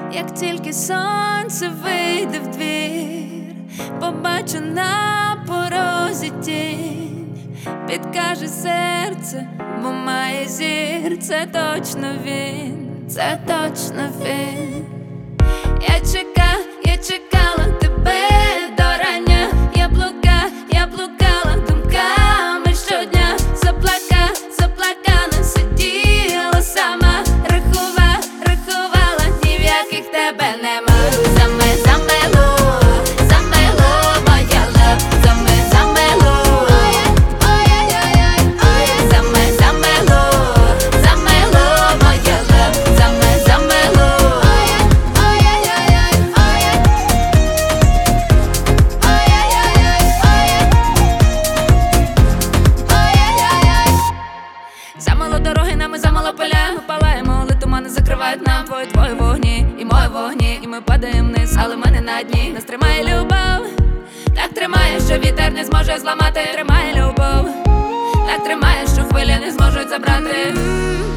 Як тільки сонце вийде в двір, побачу на порозі тінь, підкаже серце, бо має зір. Це точно він, це точно він. Я чекала тебе до рання. Я блукала думками щодня. Заплакана сиділа сама, рахувала, ні в яких тебе нема. Замело, моя лав, замело. Замело, моя лав, замело. Замало дороги, нами замало поля. Ми палаємо, але тумани закривають нам твої вогні і мої вогні. І ми падаємо вниз, але ми не на дні. Нас тримає любов, так тримає, що вітер не зможе зламати. Тримає любов, так тримає, що хвилі не зможуть забрати.